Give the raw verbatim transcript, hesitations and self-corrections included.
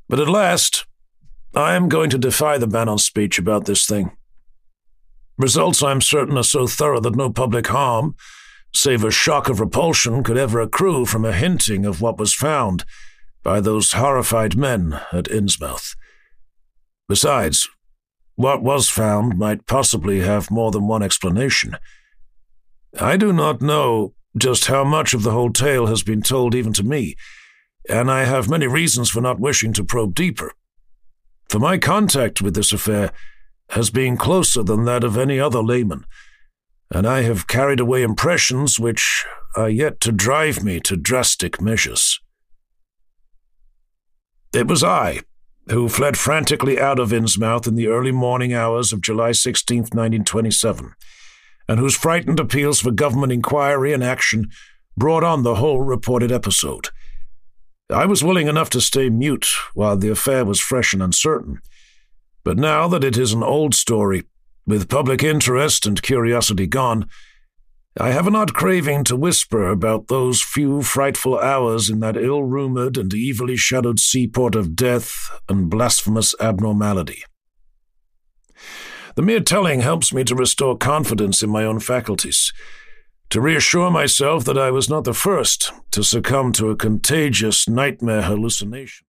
But at last, I am going to defy the ban on speech about this thing. Results, I'm certain, are so thorough that no public harm, save a shock of repulsion, could ever accrue from a hinting of what was found by those horrified men at Innsmouth. Besides, what was found might possibly have more than one explanation. I do not know just how much of the whole tale has been told even to me, and I have many reasons for not wishing to probe deeper. For my contact with this affair has been closer than that of any other layman, and I have carried away impressions which are yet to drive me to drastic measures. It was I who fled frantically out of Innsmouth in the early morning hours of July sixteenth, nineteen twenty-seven, and whose frightened appeals for government inquiry and action brought on the whole reported episode. I was willing enough to stay mute while the affair was fresh and uncertain, but now that it is an old story, with public interest and curiosity gone, I have an odd craving to whisper about those few frightful hours in that ill-rumored and evilly shadowed seaport of death and blasphemous abnormality. The mere telling helps me to restore confidence in my own faculties, to reassure myself that I was not the first to succumb to a contagious nightmare hallucination.